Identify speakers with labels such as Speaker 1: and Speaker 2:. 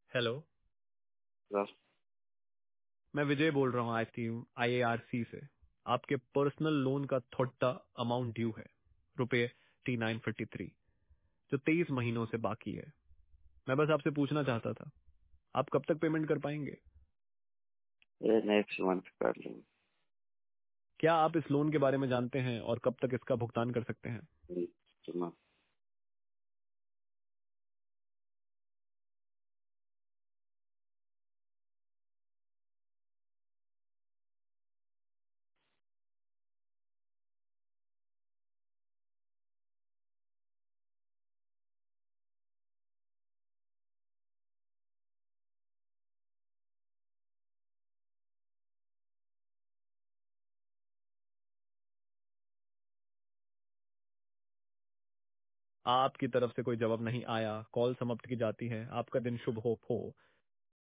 Speaker 1: Hello.
Speaker 2: Sir.
Speaker 1: मैं विजय बोल रहा हूँ IARC से। आपके पर्सनल लोन का थोड़ा अमाउंट ड्यू है, रुपए T943, जो 23 महीनों से बाकी है। मैं बस आपसे पूछना चाहता था, आप कब तक पेमेंट कर पाएंगे?
Speaker 2: ये नेक्स्ट मंथ कर लूँगा।
Speaker 1: क्या आप इस लोन के बारे में जानते हैं और कब तक इसका भुगतान कर सकते हैं?
Speaker 2: Next month.
Speaker 1: आपकी तरफ से कोई जवाब नहीं आया, कॉल समाप्त की जाती है। आपका दिन शुभ हो।